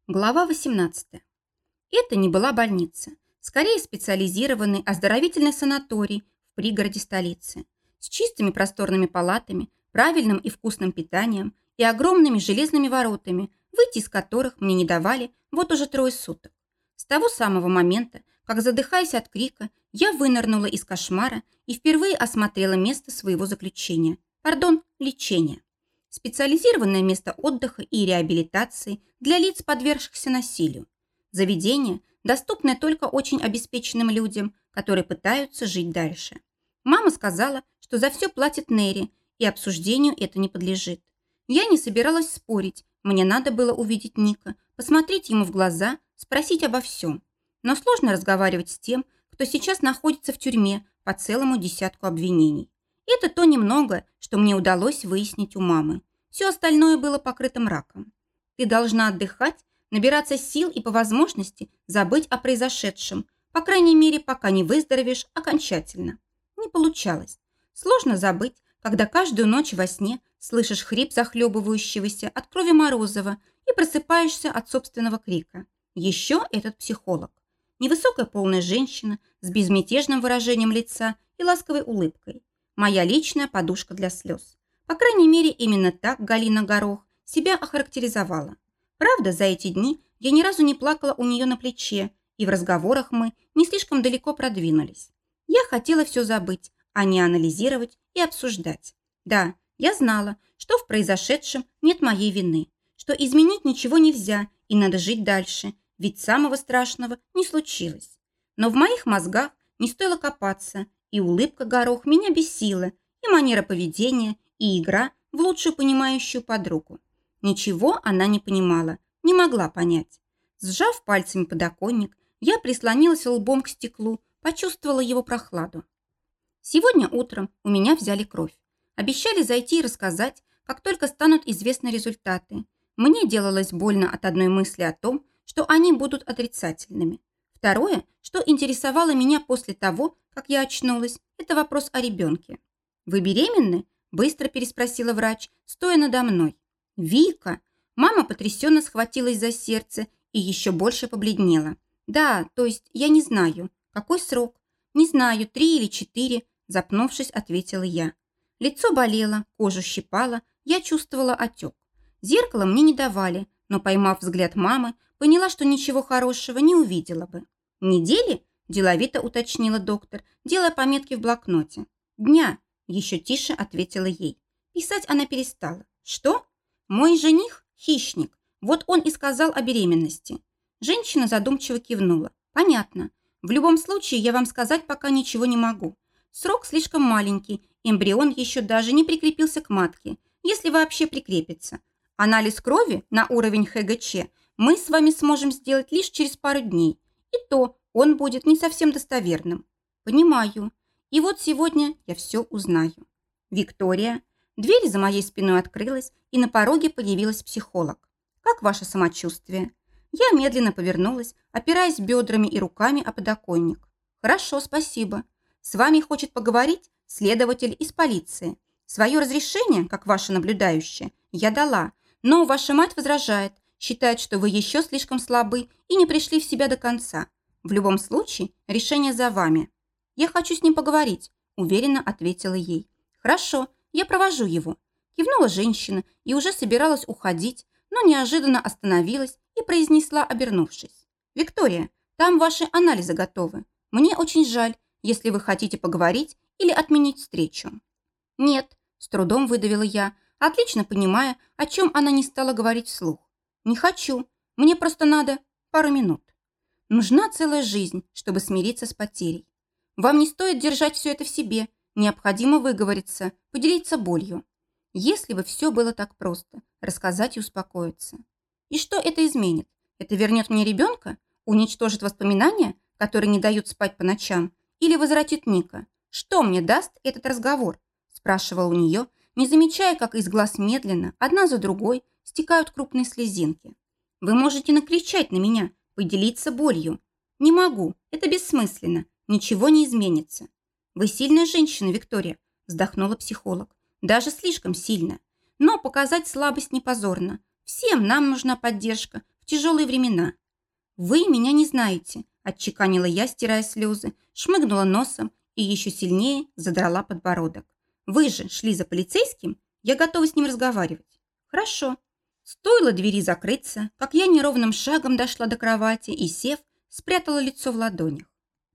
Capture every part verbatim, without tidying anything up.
Глава восемнадцатая. Это не была больница. Скорее специализированный оздоровительный санаторий в пригороде столицы. С чистыми просторными палатами, правильным и вкусным питанием и огромными железными воротами, выйти из которых мне не давали вот уже трое суток. С того самого момента, как, задыхаясь от крика, я вынырнула из кошмара и впервые осмотрела место своего заключения. Пардон, лечения. Специализированное место отдыха и реабилитации для лиц, подвергшихся насилию. Заведение, доступное только очень обеспеченным людям, которые пытаются жить дальше. Мама сказала, что за все платит Нерри, и обсуждению это не подлежит. Я не собиралась спорить, мне надо было увидеть Ника, посмотреть ему в глаза, спросить обо всем. Но сложно разговаривать с тем, кто сейчас находится в тюрьме по целому десятку обвинений. Это то немногое, что мне удалось выяснить у мамы. Все остальное было покрыто мраком. Ты должна отдыхать, набираться сил и по возможности забыть о произошедшем, по крайней мере, пока не выздоровеешь окончательно. Не получалось. Сложно забыть, когда каждую ночь во сне слышишь хрип захлебывающегося от крови Морозова и просыпаешься от собственного крика. Еще этот психолог. Невысокая полная женщина с безмятежным выражением лица и ласковой улыбкой. Моя личная подушка для слез. По крайней мере, именно так Галина Горох себя охарактеризовала. Правда, за эти дни я ни разу не плакала у нее на плече, и в разговорах мы не слишком далеко продвинулись. Я хотела все забыть, а не анализировать и обсуждать. Да, я знала, что в произошедшем нет моей вины, что изменить ничего нельзя и надо жить дальше, ведь самого страшного не случилось. Но в моих мозгах не стоило копаться, и улыбка Горох меня бесила, и манера поведения, и игра в лучшую понимающую подругу. Ничего она не понимала, не могла понять. Сжав пальцами подоконник, я прислонилась лбом к стеклу, почувствовала его прохладу. Сегодня утром у меня взяли кровь. Обещали зайти и рассказать, как только станут известны результаты. Мне делалось больно от одной мысли о том, что они будут отрицательными. Второе, что интересовало меня после того, как я очнулась, это вопрос о ребенке. «Вы беременны?» – быстро переспросила врач, стоя надо мной. «Вика!» Мама потрясенно схватилась за сердце и еще больше побледнела. «Да, то есть я не знаю. Какой срок?» «Не знаю, три или четыре», – запнувшись, ответила я. Лицо болело, кожу щипало, я чувствовала отек. Зеркало мне не давали, но, поймав взгляд мамы, поняла, что ничего хорошего не увидела бы. «Недели?» – деловито уточнила доктор, делая пометки в блокноте. «Дня», – еще тише ответила ей. Писать она перестала. «Что?» «Мой жених – хищник. Вот он и сказал о беременности». Женщина задумчиво кивнула. «Понятно. В любом случае я вам сказать пока ничего не могу. Срок слишком маленький, эмбрион еще даже не прикрепился к матке, если вообще прикрепится. Анализ крови на уровень ха гэ че мы с вами сможем сделать лишь через пару дней. И то он будет не совсем достоверным». «Понимаю. И вот сегодня я все узнаю». «Виктория». Дверь за моей спиной открылась, и на пороге появилась психолог. «Как ваше самочувствие?» Я медленно повернулась, опираясь бедрами и руками о подоконник. «Хорошо, спасибо. С вами хочет поговорить следователь из полиции. Свое разрешение, как ваша наблюдающая, я дала, но ваша мать возражает, считает, что вы еще слишком слабы и не пришли в себя до конца. В любом случае, решение за вами». «Я хочу с ним поговорить», – уверенно ответила ей. «Хорошо, я провожу его». Кивнула женщина и уже собиралась уходить, но неожиданно остановилась и произнесла, обернувшись. «Виктория, там ваши анализы готовы. Мне очень жаль, если вы хотите поговорить или отменить встречу». «Нет», – с трудом выдавила я, отлично понимая, о чем она не стала говорить вслух. «Не хочу. Мне просто надо пару минут». Нужна целая жизнь, чтобы смириться с потерей. Вам не стоит держать все это в себе. Необходимо выговориться, поделиться болью. Если бы все было так просто, рассказать и успокоиться. И что это изменит? Это вернет мне ребенка? Уничтожит воспоминания, которые не дают спать по ночам? Или возвратит Ника? Что мне даст этот разговор? Спрашивала у нее, не замечая, как из глаз медленно, одна за другой, стекают крупные слезинки. Вы можете накричать на меня, поделиться болью. Не могу, это бессмысленно, ничего не изменится. Вы сильная женщина, Виктория, вздохнула психолог. Даже слишком сильно. Но показать слабость не позорно. Всем нам нужна поддержка, в тяжелые времена. «Вы меня не знаете», – отчеканила я, стирая слезы, шмыгнула носом и еще сильнее задрала подбородок. «Вы же шли за полицейским? Я готова с ним разговаривать». «Хорошо». Стоило двери закрыться, как я неровным шагом дошла до кровати и, сев, спрятала лицо в ладонях.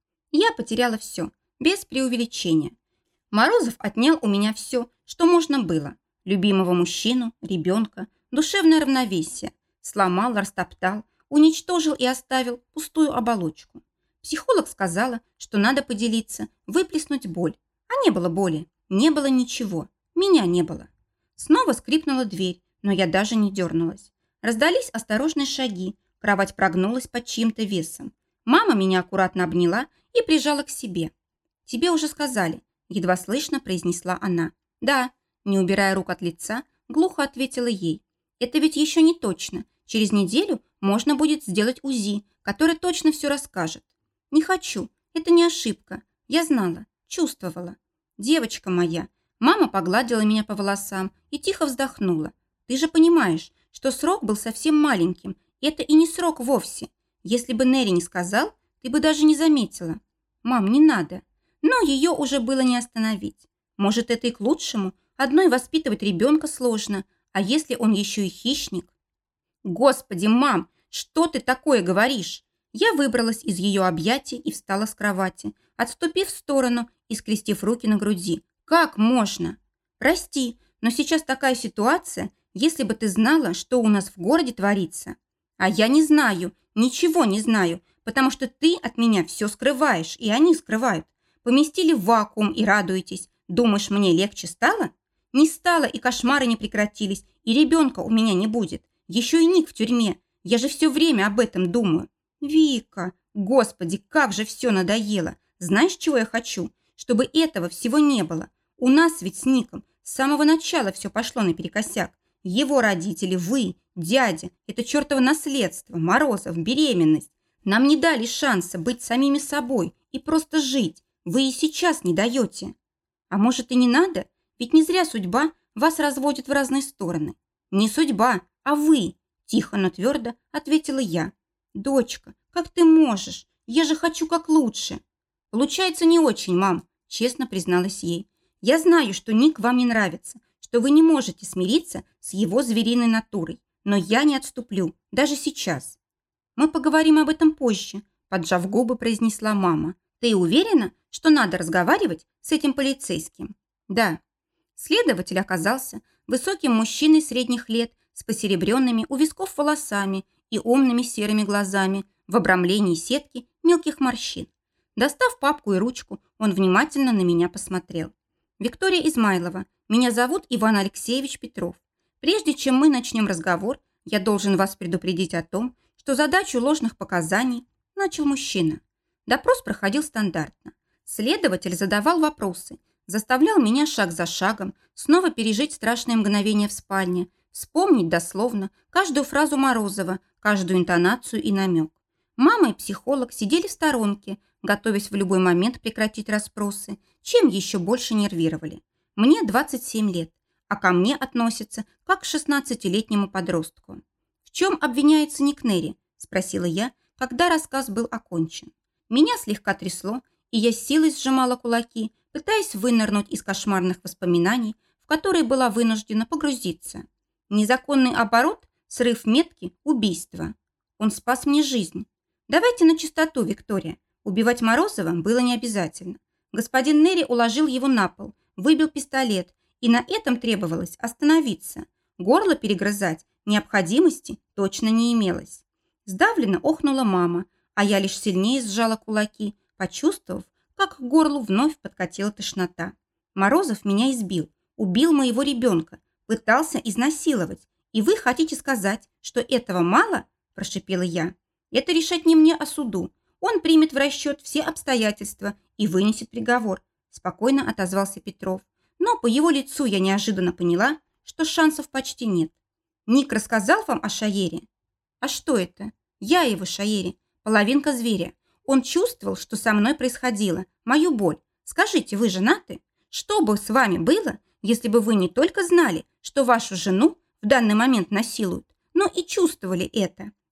Я потеряла все, без преувеличения. Морозов отнял у меня все, что можно было. Любимого мужчину, ребенка, душевное равновесие. Сломал, растоптал, уничтожил и оставил пустую оболочку. Психолог сказала, что надо поделиться, выплеснуть боль. А не было боли, не было ничего. Меня не было. Снова скрипнула дверь, но я даже не дернулась. Раздались осторожные шаги, кровать прогнулась под чьим-то весом. Мама меня аккуратно обняла и прижала к себе. «Тебе уже сказали», – едва слышно произнесла она. «Да», – не убирая рук от лица, глухо ответила ей. «Это ведь еще не точно. Через неделю можно будет сделать УЗИ, который точно все расскажет». «Не хочу. Это не ошибка. Я знала, чувствовала». «Девочка моя». Мама погладила меня по волосам и тихо вздохнула. «Ты же понимаешь, что срок был совсем маленьким. Это и не срок вовсе. Если бы Нерри не сказал, ты бы даже не заметила». «Мам, не надо». Но ее уже было не остановить. Может, это и к лучшему. Одной воспитывать ребенка сложно. А если он еще и хищник? «Господи, мам, что ты такое говоришь?» Я выбралась из ее объятий и встала с кровати, отступив в сторону и скрестив руки на груди. «Как можно?» «Прости, но сейчас такая ситуация, если бы ты знала, что у нас в городе творится». «А я не знаю, ничего не знаю, потому что ты от меня все скрываешь, и они скрывают. Поместили в вакуум и радуетесь. Думаешь, мне легче стало?» «Не стало, и кошмары не прекратились, и ребенка у меня не будет. Еще и Ник в тюрьме. Я же все время об этом думаю». «Вика, господи, как же все надоело. Знаешь, чего я хочу? Чтобы этого всего не было. У нас ведь с Ником с самого начала все пошло наперекосяк. Его родители, вы, дядя, это чертово наследство, Морозов, беременность. Нам не дали шанса быть самими собой и просто жить. Вы и сейчас не даете». «А может, и не надо? Ведь не зря судьба вас разводит в разные стороны». «Не судьба, а вы», – тихо, но твердо ответила я. «Дочка, как ты можешь? Я же хочу как лучше». «Получается не очень, мам», – честно призналась ей. «Я знаю, что Ник вам не нравится, что вы не можете смириться с его звериной натурой, но я не отступлю, даже сейчас». «Мы поговорим об этом позже», – поджав губы, произнесла мама. «Ты уверена, что надо разговаривать с этим полицейским?» «Да». Следователь оказался высоким мужчиной средних лет с посеребренными у висков волосами и умными серыми глазами в обрамлении сетки мелких морщин. Достав папку и ручку, он внимательно на меня посмотрел. «Виктория Измайлова, меня зовут Иван Алексеевич Петров. Прежде чем мы начнем разговор, я должен вас предупредить о том, что задачу ложных показаний начал мужчина. Допрос проходил стандартно. Следователь задавал вопросы, заставлял меня шаг за шагом снова пережить страшные мгновения в спальне, вспомнить дословно каждую фразу Морозова, каждую интонацию и намек. Мама и психолог сидели в сторонке, готовясь в любой момент прекратить расспросы, чем еще больше нервировали. Мне двадцать семь лет, а ко мне относятся как к шестнадцатилетнему подростку. «В чем обвиняется Ник Нерри?» – спросила я, когда рассказ был окончен. Меня слегка трясло, и я с силой сжимала кулаки, пытаясь вынырнуть из кошмарных воспоминаний, в которые была вынуждена погрузиться. Незаконный оборот, срыв метки, убийство. Он спас мне жизнь. Давайте на чистоту, Виктория. Убивать Морозова было не обязательно. Господин Нерри уложил его на пол, выбил пистолет, и на этом требовалось остановиться. Горло перегрызать необходимости точно не имелось. Сдавленно охнула мама, а я лишь сильнее сжала кулаки, почувствовав, как к горлу вновь подкатила тошнота. Морозов меня избил, убил моего ребенка, пытался изнасиловать. И вы хотите сказать, что этого мало? Прошипела я. Это решать не мне, а суду. Он примет в расчет все обстоятельства и вынесет приговор. Спокойно отозвался Петров. Но по его лицу я неожиданно поняла, что шансов почти нет. Ник рассказал вам о Шаере? А что это? Я его Шаере, половинка зверя. Он чувствовал, что со мной происходило, мою боль. Скажите, вы женаты? Что бы с вами было, если бы вы не только знали, что вашу жену в данный момент насилуют, но и чувствовали это?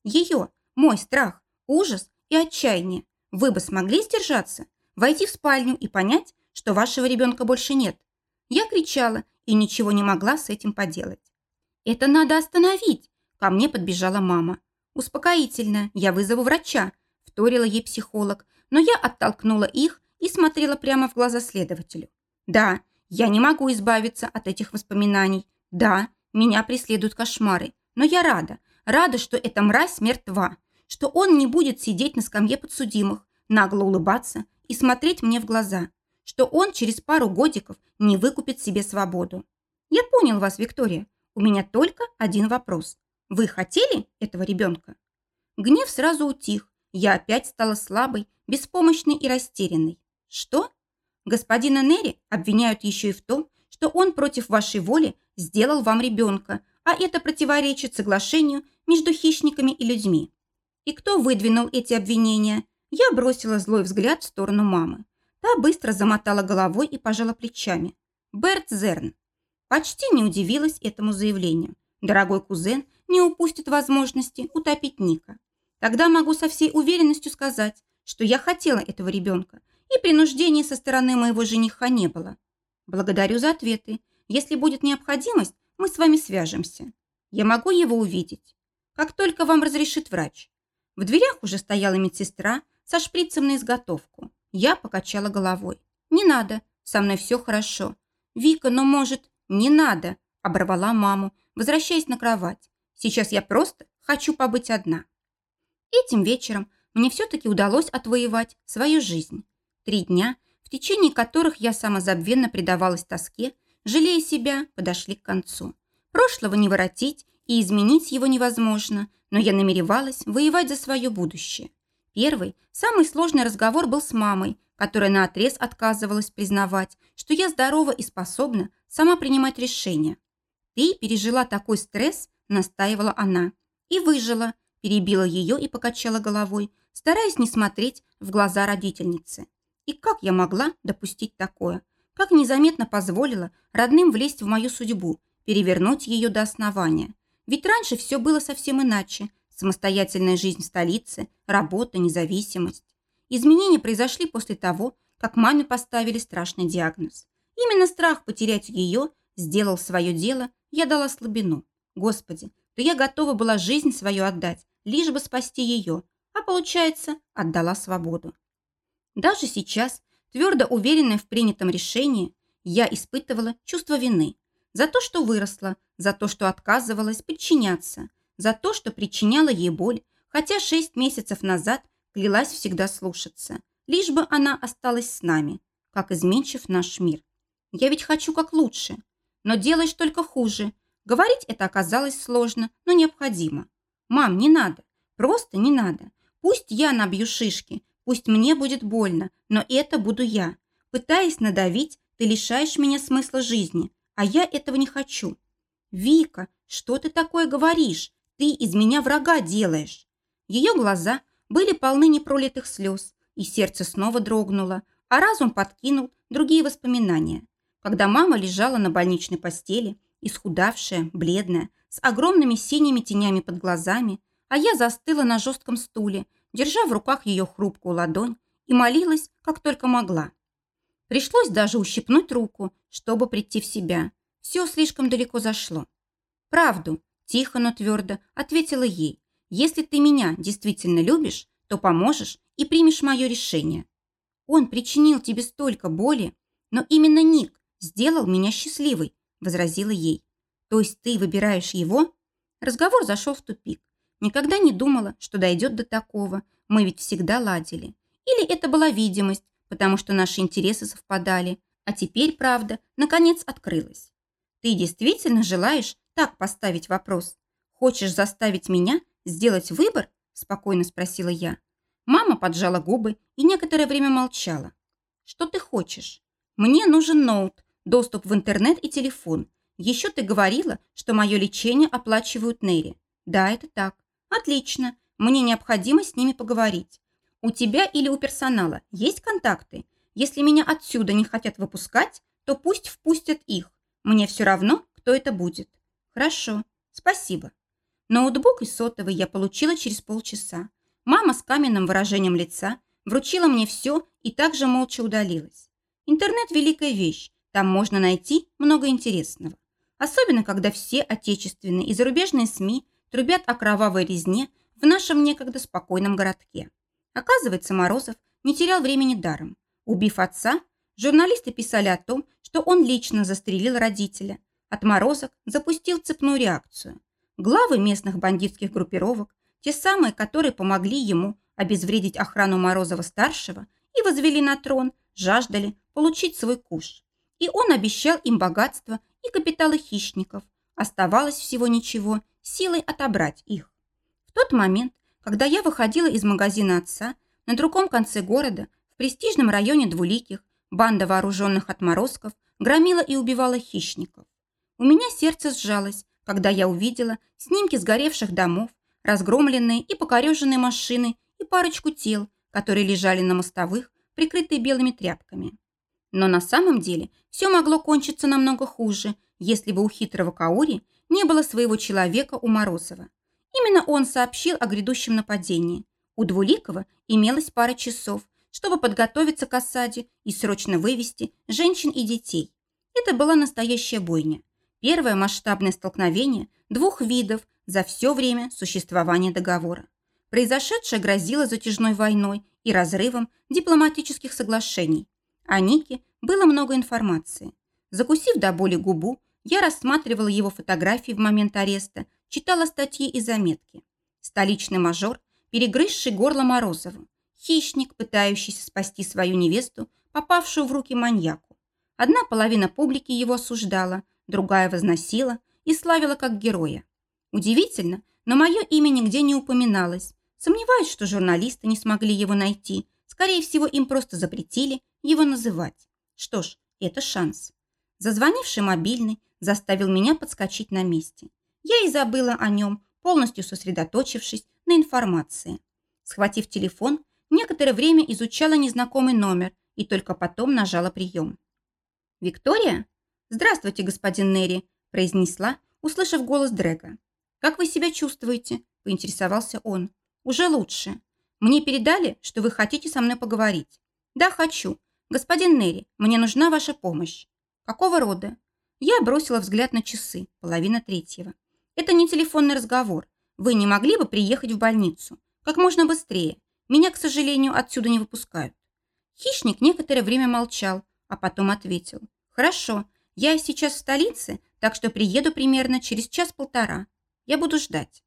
Ее, мой страх, ужас и отчаяние. Вы бы смогли сдержаться, войти в спальню и понять, что вашего ребенка больше нет? Я кричала и ничего не могла с этим поделать. «Это надо остановить!» Ко мне подбежала мама. «Успокоительно, я вызову врача», – вторила ей психолог, но я оттолкнула их и смотрела прямо в глаза следователю. «Да, я не могу избавиться от этих воспоминаний. Да, меня преследуют кошмары, но я рада, рада, что эта мразь мертва, что он не будет сидеть на скамье подсудимых, нагло улыбаться и смотреть мне в глаза, что он через пару годиков не выкупит себе свободу. Я понял вас, Виктория. У меня только один вопрос. Вы хотели этого ребенка?» Гнев сразу утих. Я опять стала слабой, беспомощной и растерянной. Что? Господина Нери обвиняют еще и в том, что он против вашей воли сделал вам ребенка, а это противоречит соглашению между хищниками и людьми. И кто выдвинул эти обвинения? Я бросила злой взгляд в сторону мамы. Та быстро замотала головой и пожала плечами. Берт Зерн. Почти не удивилась этому заявлению. Дорогой кузен не упустит возможности утопить Ника. Тогда могу со всей уверенностью сказать, что я хотела этого ребенка, и принуждения со стороны моего жениха не было. Благодарю за ответы. Если будет необходимость, мы с вами свяжемся. Я могу его увидеть, как только вам разрешит врач. В дверях уже стояла медсестра со шприцем на изготовку. Я покачала головой. Не надо, со мной все хорошо. Вика, но может... Не надо, оборвала маму, возвращаясь на кровать. Сейчас я просто хочу побыть одна. Этим вечером мне все-таки удалось отвоевать свою жизнь. Три дня, в течение которых я самозабвенно предавалась тоске, жалея себя, подошли к концу. Прошлого не воротить и изменить его невозможно, но я намеревалась воевать за свое будущее. Первый, самый сложный разговор был с мамой, которая наотрез отказывалась признавать, что я здорова и способна сама принимать решения. «Ты пережила такой стресс», – настаивала она. «И выжила», – перебила ее и покачала головой, стараясь не смотреть в глаза родительницы. И как я могла допустить такое? Как незаметно позволила родным влезть в мою судьбу, перевернуть ее до основания? Ведь раньше все было совсем иначе. Самостоятельная жизнь в столице, работа, независимость. Изменения произошли после того, как маме поставили страшный диагноз. Именно страх потерять ее сделал свое дело, я дала слабину. Господи, то я готова была жизнь свою отдать, лишь бы спасти ее, а получается, отдала свободу. Даже сейчас, твердо уверенная в принятом решении, я испытывала чувство вины за то, что выросла, за то, что отказывалась подчиняться, за то, что причиняла ей боль, хотя шесть месяцев назад клялась всегда слушаться, лишь бы она осталась с нами, как изменчив наш мир. Я ведь хочу как лучше, но делаешь только хуже. Говорить это оказалось сложно, но необходимо. Мам, не надо, просто не надо. Пусть я набью шишки, пусть мне будет больно, но это буду я. Пытаясь надавить, ты лишаешь меня смысла жизни, а я этого не хочу. Вика, что ты такое говоришь? Ты из меня врага делаешь. Ее глаза были полны непролитых слез, и сердце снова дрогнуло, а разум подкинул другие воспоминания. Когда мама лежала на больничной постели, исхудавшая, бледная, с огромными синими тенями под глазами, а я застыла на жестком стуле, держа в руках ее хрупкую ладонь, и молилась, как только могла. Пришлось даже ущипнуть руку, чтобы прийти в себя. Все слишком далеко зашло. «Правду», – тихо, но твердо ответила ей. «Если ты меня действительно любишь, то поможешь и примешь мое решение. Он причинил тебе столько боли, но именно Ник сделал меня счастливой», – возразила ей. «То есть ты выбираешь его?» Разговор зашел в тупик. Никогда не думала, что дойдет до такого. Мы ведь всегда ладили. Или это была видимость, потому что наши интересы совпадали. А теперь правда, наконец, открылась. «Ты действительно желаешь так поставить вопрос? Хочешь заставить меня сделать выбор?» – спокойно спросила я. Мама поджала губы и некоторое время молчала. «Что ты хочешь?» «Мне нужен ноут, доступ в интернет и телефон. Еще ты говорила, что мое лечение оплачивают Нери». «Да, это так». «Отлично. Мне необходимо с ними поговорить. У тебя или у персонала есть контакты? Если меня отсюда не хотят выпускать, то пусть впустят их. Мне все равно, кто это будет». «Хорошо. Спасибо». Ноутбук и сотовый я получила через полчаса. Мама с каменным выражением лица вручила мне все и также молча удалилась. Интернет – великая вещь, там можно найти много интересного. Особенно, когда все отечественные и зарубежные СМИ трубят о кровавой резне в нашем некогда спокойном городке. Оказывается, Морозов не терял времени даром. Убив отца, журналисты писали о том, что он лично застрелил родителя. Отморозок запустил цепную реакцию. Главы местных бандитских группировок, те самые, которые помогли ему обезвредить охрану Морозова-старшего и возвели на трон, жаждали получить свой куш. И он обещал им богатство и капиталы хищников. Оставалось всего ничего, силой отобрать их. В тот момент, когда я выходила из магазина отца, на другом конце города, в престижном районе Двуликих, банда вооруженных отморозков громила и убивала хищников. У меня сердце сжалось, когда я увидела снимки сгоревших домов, разгромленные и покореженные машины и парочку тел, которые лежали на мостовых, прикрытые белыми тряпками. Но на самом деле все могло кончиться намного хуже, если бы у хитрого Каори не было своего человека у Морозова. Именно он сообщил о грядущем нападении. У Двуликова имелось пара часов, чтобы подготовиться к осаде и срочно вывести женщин и детей. Это была настоящая бойня. Первое масштабное столкновение двух видов за все время существования договора. Произошедшее грозило затяжной войной и разрывом дипломатических соглашений. О Нике было много информации. Закусив до боли губу, я рассматривала его фотографии в момент ареста, читала статьи и заметки. Столичный мажор, перегрызший горло Морозову. Хищник, пытающийся спасти свою невесту, попавшую в руки маньяку. Одна половина публики его осуждала, другая возносила и славила как героя. Удивительно, но мое имя нигде не упоминалось. Сомневаюсь, что журналисты не смогли его найти. Скорее всего, им просто запретили его называть. Что ж, это шанс. Зазвонивший мобильный заставил меня подскочить на месте. Я и забыла о нем, полностью сосредоточившись на информации. Схватив телефон, некоторое время изучала незнакомый номер и только потом нажала прием. «Виктория?» «Здравствуйте, господин Нерри», – произнесла, услышав голос Дрэга. «Как вы себя чувствуете?» – поинтересовался он. «Уже лучше. Мне передали, что вы хотите со мной поговорить». «Да, хочу. Господин Нерри, мне нужна ваша помощь». «Какого рода?» Я бросила взгляд на часы, половина третьего. «Это не телефонный разговор. Вы не могли бы приехать в больницу? Как можно быстрее. Меня, к сожалению, отсюда не выпускают». Хищник некоторое время молчал, а потом ответил. «Хорошо. Я сейчас в столице, так что приеду примерно через час-полтора. Я буду ждать».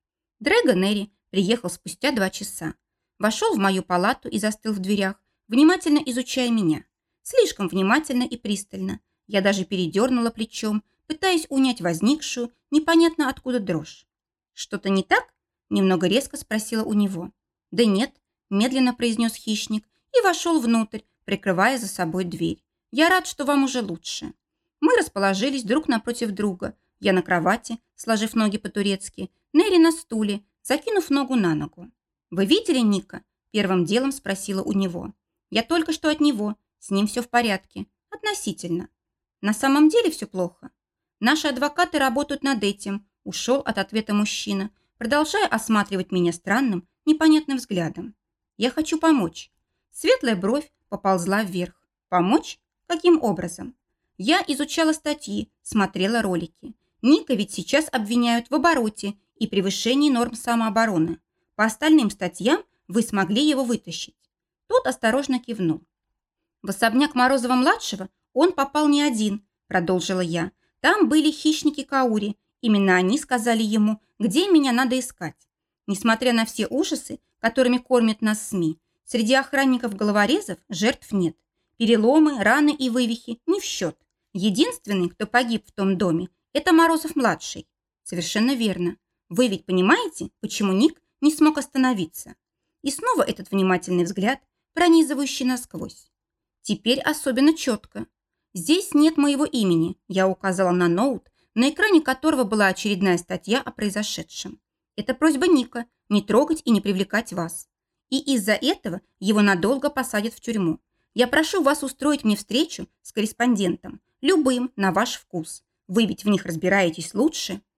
Дрэго Нерри приехал спустя два часа. Вошел в мою палату и застыл в дверях, внимательно изучая меня. Слишком внимательно и пристально. Я даже передернула плечом, пытаясь унять возникшую, непонятно откуда дрожь. «Что-то не так?» – немного резко спросила у него. «Да нет», – медленно произнес хищник и вошел внутрь, прикрывая за собой дверь. «Я рад, что вам уже лучше». Мы расположились друг напротив друга. Я на кровати, сложив ноги по-турецки, Нерри на стуле, закинув ногу на ногу. «Вы видели Ника?» – первым делом спросила у него. «Я только что от него. С ним все в порядке. Относительно. На самом деле все плохо. Наши адвокаты работают над этим», – ушел от ответа мужчина, продолжая осматривать меня странным, непонятным взглядом. «Я хочу помочь». Светлая бровь поползла вверх. «Помочь? Каким образом?» Я изучала статьи, смотрела ролики. Ника ведь сейчас обвиняют в обороте и превышении норм самообороны. По остальным статьям вы смогли его вытащить. Тот осторожно кивнул. В особняк Морозова-младшего он попал не один, продолжила я. Там были хищники Каури. Именно они сказали ему, где меня надо искать. Несмотря на все ужасы, которыми кормят нас СМИ, среди охранников-головорезов жертв нет. Переломы, раны и вывихи не в счет. Единственный, кто погиб в том доме, это Морозов-младший. Совершенно верно. Вы ведь понимаете, почему Ник не смог остановиться? И снова этот внимательный взгляд, пронизывающий насквозь. Теперь особенно четко. Здесь нет моего имени, я указала на ноут, на экране которого была очередная статья о произошедшем. Это просьба Ника не трогать и не привлекать вас. И из-за этого его надолго посадят в тюрьму. Я прошу вас устроить мне встречу с корреспондентом, любым на ваш вкус. Вы ведь в них разбираетесь лучше».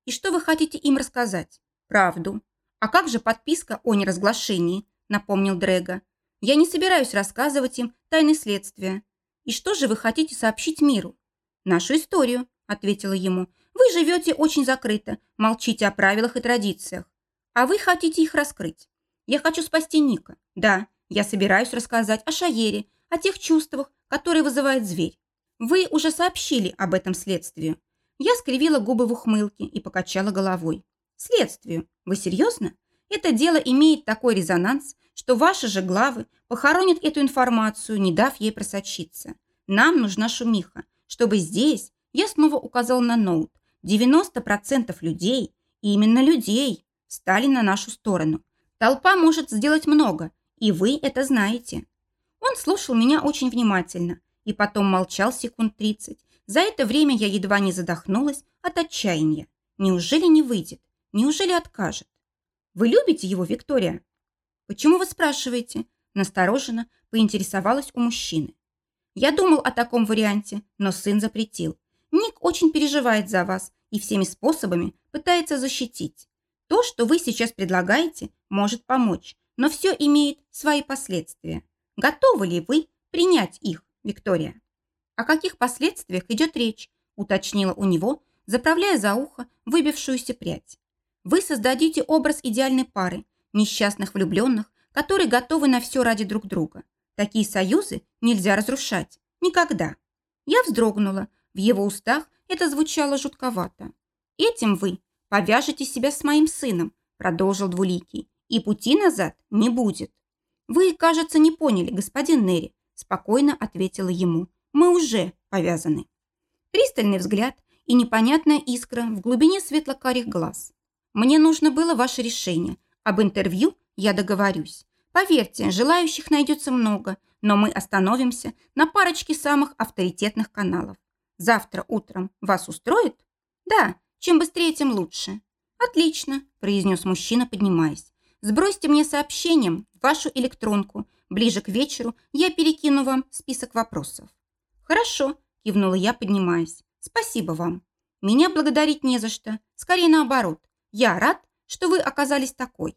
И что вы хотите им рассказать? Правду. А как же подписка о неразглашении? Напомнил Дрэго. Я не собираюсь рассказывать им тайны следствия. И что же вы хотите сообщить миру? Нашу историю, ответила ему. Вы живете очень закрыто, молчите о правилах и традициях. А вы хотите их раскрыть. Я хочу спасти Ника. Да, я собираюсь рассказать о Шаере, о тех чувствах, которые вызывает зверь. Вы уже сообщили об этом следствию. Я скривила губы в ухмылке и покачала головой. Следствию? Вы серьезно? Это дело имеет такой резонанс, что ваши же главы похоронят эту информацию, не дав ей просочиться. Нам нужна шумиха, чтобы здесь, я снова указал на ноут, девяносто процентов людей, именно людей, стали на нашу сторону. Толпа может сделать много, и вы это знаете. Он слушал меня очень внимательно и потом молчал секунд тридцать. За это время я едва не задохнулась от отчаяния. Неужели не выйдет? Неужели откажет? Вы любите его, Виктория? Почему вы спрашиваете? Настороженно поинтересовалась у мужчины. Я думал о таком варианте, но сын запретил. Ник очень переживает за вас и всеми способами пытается защитить. То, что вы сейчас предлагаете, может помочь, но все имеет свои последствия. Готовы ли вы принять их, Виктория? О каких последствиях идет речь? Уточнила у него, заправляя за ухо выбившуюся прядь. Вы создадите образ идеальной пары, несчастных влюбленных, которые готовы на все ради друг друга. Такие союзы нельзя разрушать. Никогда. Я вздрогнула. В его устах это звучало жутковато. Этим вы повяжете себя с моим сыном, продолжил Двуликий, и пути назад не будет. Вы, кажется, не поняли, господин Нери, спокойно ответила ему. Мы уже повязаны. Пристальный взгляд и непонятная искра в глубине светло-карих глаз. Мне нужно было ваше решение. Об интервью я договорюсь. Поверьте, желающих найдется много, но мы остановимся на парочке самых авторитетных каналов. Завтра утром вас устроит? Да, чем быстрее, тем лучше. Отлично, произнес мужчина, поднимаясь. Сбросьте мне сообщением в вашу электронку. Ближе к вечеру я перекину вам список вопросов. Хорошо, кивнула я, поднимаясь. Спасибо вам. Меня благодарить не за что. Скорее наоборот. Я рад, что вы оказались такой.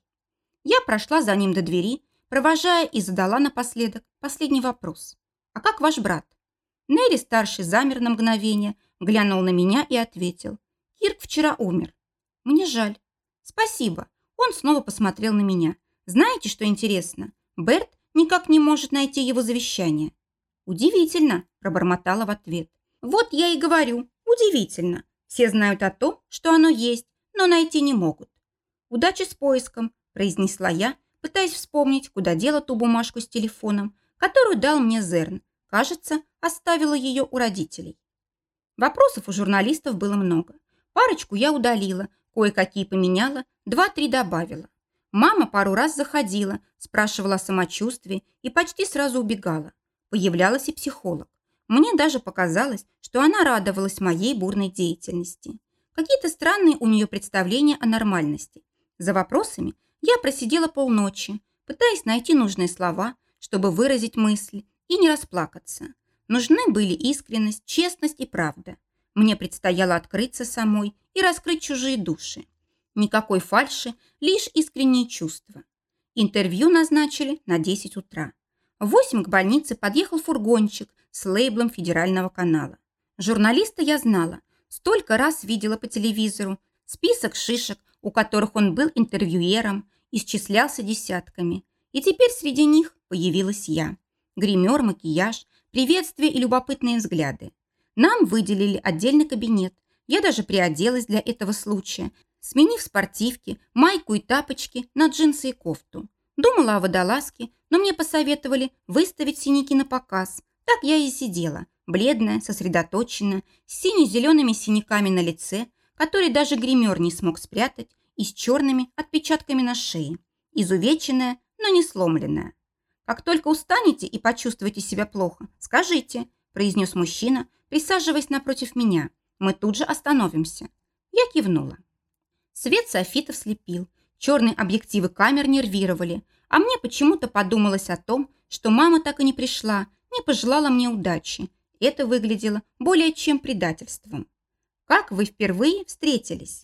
Я прошла за ним до двери, провожая, и задала напоследок последний вопрос. А как ваш брат? Нери-старший замер на мгновение, глянул на меня и ответил. Кирк вчера умер. Мне жаль. Спасибо. Он снова посмотрел на меня. Знаете, что интересно? Берт никак не может найти его завещание. Удивительно, пробормотала в ответ. Вот я и говорю, удивительно. Все знают о том, что оно есть, но найти не могут. Удачи с поиском, произнесла я, пытаясь вспомнить, куда дела ту бумажку с телефоном, которую дал мне Зерн. Кажется, оставила ее у родителей. Вопросов у журналистов было много. Парочку я удалила, кое-какие поменяла, два-три добавила. Мама пару раз заходила, спрашивала о самочувствии и почти сразу убегала. Появлялась и психолог. Мне даже показалось, что она радовалась моей бурной деятельности. Какие-то странные у нее представления о нормальности. За вопросами я просидела полночи, пытаясь найти нужные слова, чтобы выразить мысли и не расплакаться. Нужны были искренность, честность и правда. Мне предстояло открыться самой и раскрыть чужие души. Никакой фальши, лишь искренние чувства. Интервью назначили на десять утра. В восемь к больнице подъехал фургончик с лейблом федерального канала. Журналиста я знала, столько раз видела по телевизору. Список шишек, у которых он был интервьюером, исчислялся десятками. И теперь среди них появилась я. Гример, макияж, приветствия и любопытные взгляды. Нам выделили отдельный кабинет. Я даже приоделась для этого случая, сменив спортивки, майку и тапочки на джинсы и кофту. Думала о водолазке, но мне посоветовали выставить синяки на показ. Так я и сидела, бледная, сосредоточенная, с сине-зелеными синяками на лице, которые даже гример не смог спрятать, и с черными отпечатками на шее. Изувеченная, но не сломленная. «Как только устанете и почувствуете себя плохо, скажите», произнес мужчина, присаживаясь напротив меня. «Мы тут же остановимся». Я кивнула. Свет софитов слепил. Черные объективы камер нервировали. А мне почему-то подумалось о том, что мама так и не пришла, не пожелала мне удачи. Это выглядело более чем предательством. «Как вы впервые встретились?»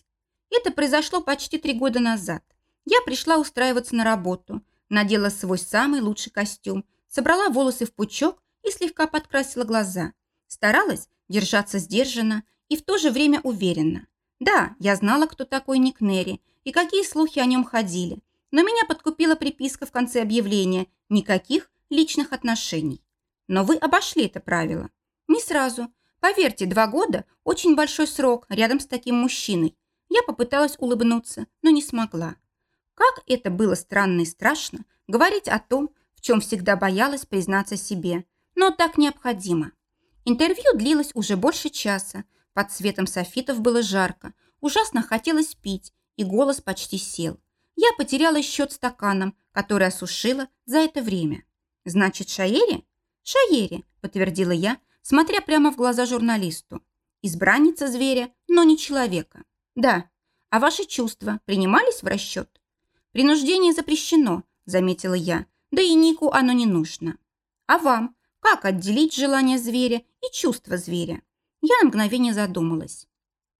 Это произошло почти три года назад. Я пришла устраиваться на работу, надела свой самый лучший костюм, собрала волосы в пучок и слегка подкрасила глаза. Старалась держаться сдержанно и в то же время уверенно. Да, я знала, кто такой Ник Нери и какие слухи о нем ходили, но меня подкупила приписка в конце объявления «Никаких личных отношений». Но вы обошли это правило. Не сразу. Поверьте, два года – очень большой срок рядом с таким мужчиной. Я попыталась улыбнуться, но не смогла. Как это было странно и страшно говорить о том, в чем всегда боялась признаться себе, но так необходимо. Интервью длилось уже больше часа, под светом софитов было жарко, ужасно хотелось пить, и голос почти сел. Я потеряла счет стаканам, которые осушила за это время. «Значит, Шаери?» «Шаери», – подтвердила я, смотря прямо в глаза журналисту. «Избранница зверя, но не человека». «Да. А ваши чувства принимались в расчет?» «Принуждение запрещено», – заметила я, «да и Нику оно не нужно». «А вам? Как отделить желание зверя и чувство зверя?» Я на мгновение задумалась.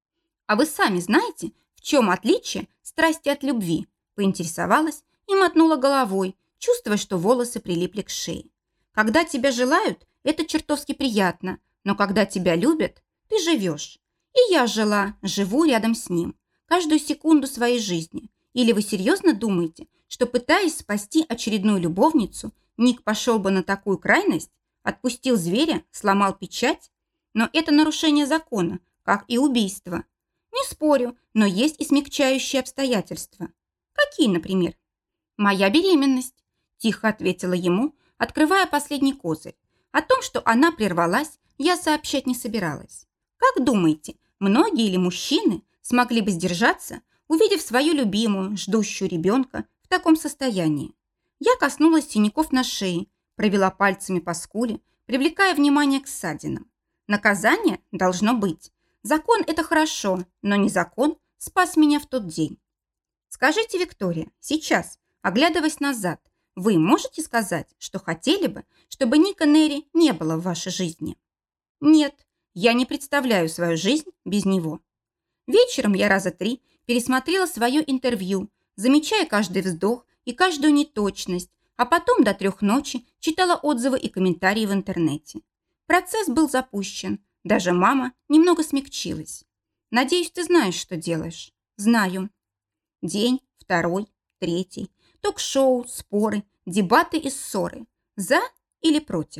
«А вы сами знаете, в чем отличие страсти от любви?» – поинтересовалась и мотнула головой, чувствуя, что волосы прилипли к шее. «Когда тебя желают, это чертовски приятно, но когда тебя любят, ты живешь. И я жила, живу рядом с ним, каждую секунду своей жизни. Или вы серьезно думаете, что, пытаясь спасти очередную любовницу, Ник пошел бы на такую крайность, отпустил зверя, сломал печать? Но это нарушение закона, как и убийство. Не спорю, но есть и смягчающие обстоятельства. Какие, например? Моя беременность, тихо ответила ему, открывая последний козырь. О том, что она прервалась, я сообщать не собиралась. Как думаете, многие ли мужчины смогли бы сдержаться, увидев свою любимую, ждущую ребенка в таком состоянии? Я коснулась синяков на шее, провела пальцами по скуле, привлекая внимание к ссадинам. Наказание должно быть. Закон – это хорошо, но не закон спас меня в тот день. Скажите, Виктория, сейчас, оглядываясь назад, вы можете сказать, что хотели бы, чтобы Ника Нери не было в вашей жизни? Нет, я не представляю свою жизнь без него. Вечером я раза три пересмотрела свое интервью, замечая каждый вздох и каждую неточность, а потом до трех ночи читала отзывы и комментарии в интернете. Процесс был запущен. Даже мама немного смягчилась. «Надеюсь, ты знаешь, что делаешь». «Знаю». День, второй, третий. Ток-шоу, споры, дебаты и ссоры. За или против.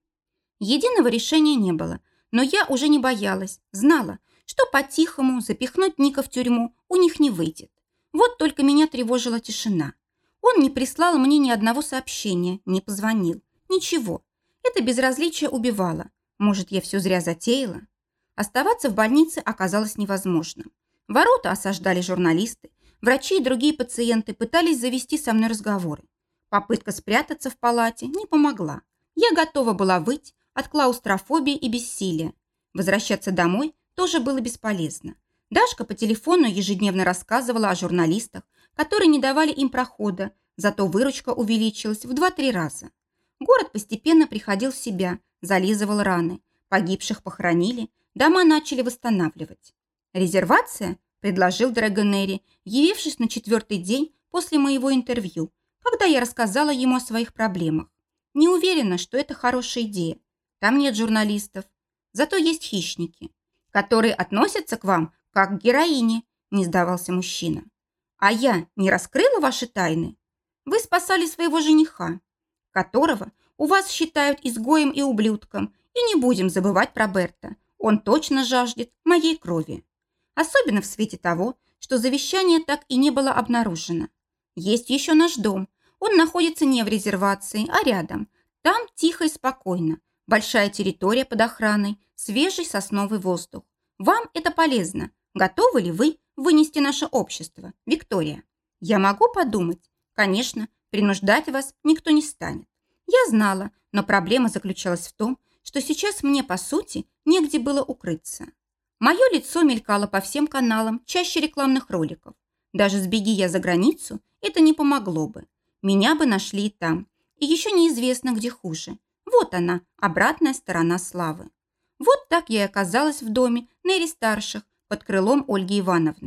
Единого решения не было, но я уже не боялась, знала, что по-тихому запихнуть Ника в тюрьму у них не выйдет. Вот только меня тревожила тишина. Он не прислал мне ни одного сообщения, не позвонил. Ничего. Это безразличие убивало. Может, я все зря затеяла? Оставаться в больнице оказалось невозможным. Ворота осаждали журналисты. Врачи и другие пациенты пытались завести со мной разговоры. Попытка спрятаться в палате не помогла. Я готова была выть от клаустрофобии и бессилия. Возвращаться домой тоже было бесполезно. Дашка по телефону ежедневно рассказывала о журналистах, которые не давали им прохода, зато выручка увеличилась в два-три раза. Город постепенно приходил в себя, зализывал раны. Погибших похоронили, дома начали восстанавливать. «Резервация?» – предложил Драгонери, явившись на четвертый день после моего интервью, когда я рассказала ему о своих проблемах. «Не уверена, что это хорошая идея. Там нет журналистов. Зато есть хищники, которые относятся к вам как к героине», – не сдавался мужчина. «А я не раскрыла ваши тайны? Вы спасали своего жениха, которого у вас считают изгоем и ублюдком, и не будем забывать про Берта. Он точно жаждет моей крови. Особенно в свете того, что завещание так и не было обнаружено. Есть еще наш дом. Он находится не в резервации, а рядом. Там тихо и спокойно. Большая территория под охраной, свежий сосновый воздух. Вам это полезно. Готовы ли вы вынести наше общество, Виктория? Я могу подумать? Конечно, принуждать вас никто не станет. Я знала, но проблема заключалась в том, что сейчас мне, по сути, негде было укрыться. Мое лицо мелькало по всем каналам, чаще рекламных роликов. Даже сбеги я за границу, это не помогло бы. Меня бы нашли и там. И еще неизвестно, где хуже. Вот она, обратная сторона славы. Вот так я и оказалась в доме Нери-старших под крылом Ольги Ивановны.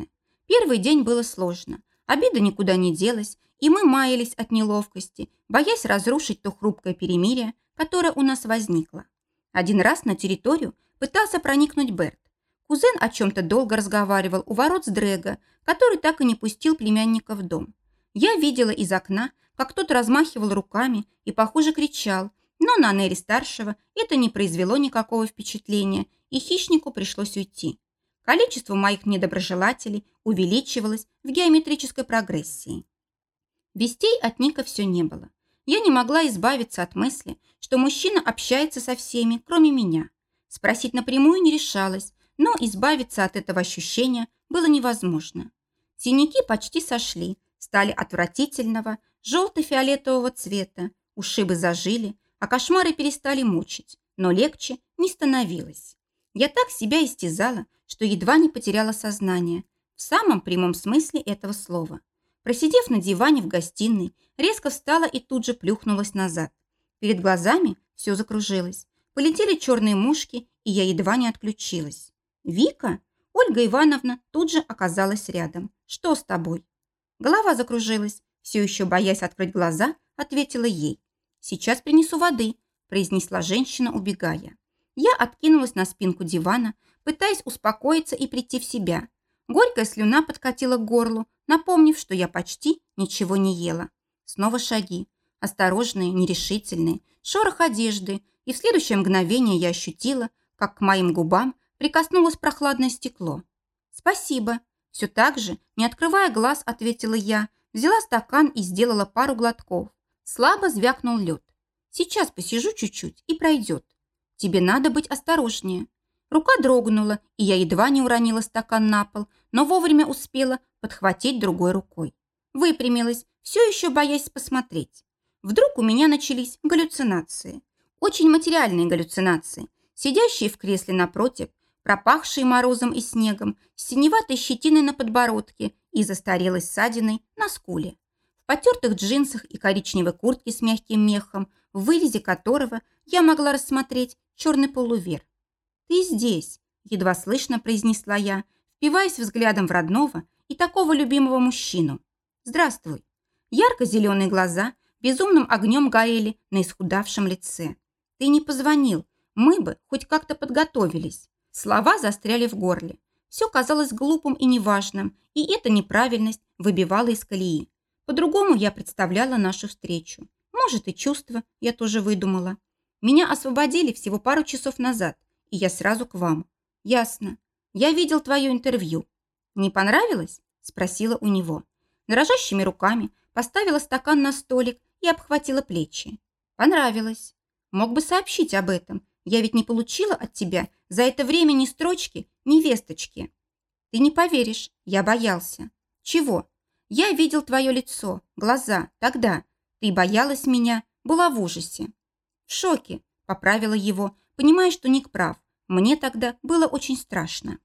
Первый день было сложно. Обида никуда не делась, и мы маялись от неловкости, боясь разрушить то хрупкое перемирие, которое у нас возникло. Один раз на территорию пытался проникнуть Берт. Кузен о чем-то долго разговаривал у ворот с Дрэго, который так и не пустил племянника в дом. Я видела из окна, как тот размахивал руками и, похоже, кричал, но на Нери-старшего это не произвело никакого впечатления, и хищнику пришлось уйти. Количество моих недоброжелателей увеличивалось в геометрической прогрессии. Вестей от Ника все не было. Я не могла избавиться от мысли, что мужчина общается со всеми, кроме меня. Спросить напрямую не решалась, но избавиться от этого ощущения было невозможно. Синяки почти сошли, стали отвратительного, желто-фиолетового цвета, ушибы зажили, а кошмары перестали мучить, но легче не становилось. Я так себя истязала, что едва не потеряла сознание, в самом прямом смысле этого слова. Просидев на диване в гостиной, резко встала и тут же плюхнулась назад. Перед глазами все закружилось. Полетели черные мушки, и я едва не отключилась. «Вика?» Ольга Ивановна тут же оказалась рядом. «Что с тобой?» Голова закружилась. Все еще боясь открыть глаза, ответила ей. «Сейчас принесу воды», произнесла женщина, убегая. Я откинулась на спинку дивана, пытаясь успокоиться и прийти в себя. Горькая слюна подкатила к горлу, напомнив, что я почти ничего не ела. Снова шаги. Осторожные, нерешительные, шорох одежды, и в следующее мгновение я ощутила, как к моим губам прикоснулось прохладное стекло. «Спасибо». Все так же, не открывая глаз, ответила я, взяла стакан и сделала пару глотков. Слабо звякнул лед. «Сейчас посижу чуть-чуть и пройдет. Тебе надо быть осторожнее». Рука дрогнула, и я едва не уронила стакан на пол, но вовремя успела подхватить другой рукой. Выпрямилась, все еще боясь посмотреть. Вдруг у меня начались галлюцинации. Очень материальные галлюцинации. Сидящие в кресле напротив, пропахшие морозом и снегом, с синеватой щетиной на подбородке и застарелой ссадиной на скуле. В потертых джинсах и коричневой куртке с мягким мехом, в вырезе которого я могла рассмотреть черный полувер. «Ты здесь», – едва слышно произнесла я, впиваясь взглядом в родного и такого любимого мужчину. «Здравствуй». Ярко-зеленые глаза безумным огнем горели на исхудавшем лице. «Ты не позвонил, мы бы хоть как-то подготовились». Слова застряли в горле. Все казалось глупым и неважным, и эта неправильность выбивала из колеи. По-другому я представляла нашу встречу. Может, и чувства я тоже выдумала. Меня освободили всего пару часов назад, и я сразу к вам. Ясно. Я видел твое интервью. Не понравилось? Спросила у него. Дрожащими руками поставила стакан на столик и обхватила плечи. Понравилось. Мог бы сообщить об этом. Я ведь не получила от тебя за это время ни строчки, ни весточки. Ты не поверишь, я боялся. Чего? Я видел твое лицо, глаза, тогда. Ты боялась меня, была в ужасе. В шоке, поправила его, понимая, что Ник прав. Мне тогда было очень страшно.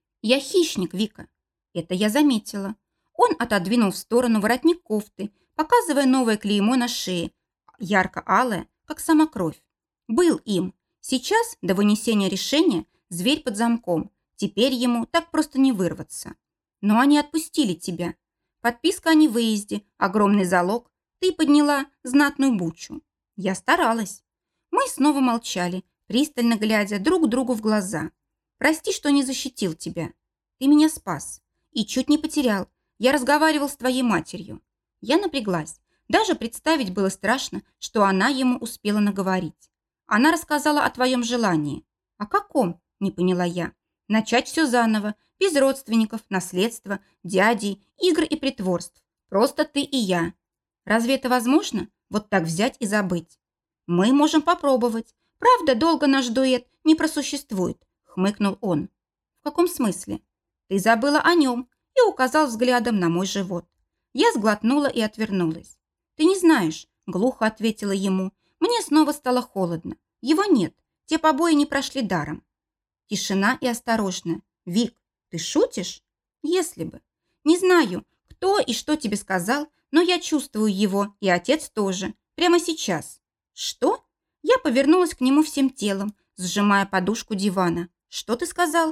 Я хищник, Вика. Это я заметила. Он отодвинул в сторону воротник кофты, показывая новое клеймо на шее, ярко-алое, как сама кровь. Был им. Сейчас, до вынесения решения, зверь под замком. Теперь ему так просто не вырваться. Но они отпустили тебя. Подписка о невыезде, огромный залог. Ты подняла знатную бучу. Я старалась. Мы снова молчали, пристально глядя друг другу в глаза. Прости, что не защитил тебя. Ты меня спас. И чуть не потерял. Я разговаривал с твоей матерью. Я напряглась. Даже представить было страшно, что она ему успела наговорить. Она рассказала о твоем желании. О каком? Не поняла я. Начать все заново, без родственников, наследства, дядей, игр и притворств. Просто ты и я. Разве это возможно? Вот так взять и забыть? Мы можем попробовать. Правда, долго наш дуэт не просуществует, хмыкнул он. В каком смысле? Ты забыла о нем и указал взглядом на мой живот. Я сглотнула и отвернулась. Ты не знаешь, глухо ответила ему. Мне снова стало холодно. Его нет. Те побои не прошли даром. Тишина и осторожно. Вик, ты шутишь? Если бы. Не знаю, кто и что тебе сказал, но я чувствую его, и отец тоже. Прямо сейчас. Что? Я повернулась к нему всем телом, сжимая подушку дивана. Что ты сказал?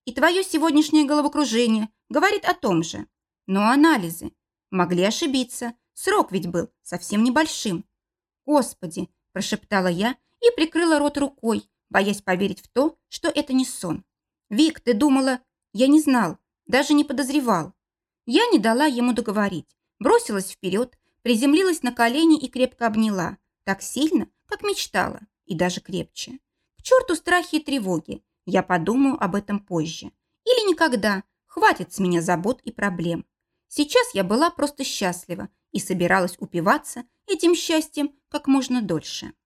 И твое сегодняшнее головокружение говорит о том же. Но анализы. Могли ошибиться. Срок ведь был совсем небольшим. «Господи!» – прошептала я и прикрыла рот рукой, боясь поверить в то, что это не сон. «Вик, ты думала...» Я не знал, даже не подозревал. Я не дала ему договорить. Бросилась вперед, приземлилась на колени и крепко обняла. Так сильно, как мечтала, и даже крепче. К черту страхи и тревоги. Я подумаю об этом позже. Или никогда. Хватит с меня забот и проблем. Сейчас я была просто счастлива и собиралась упиваться этим счастьем как можно дольше.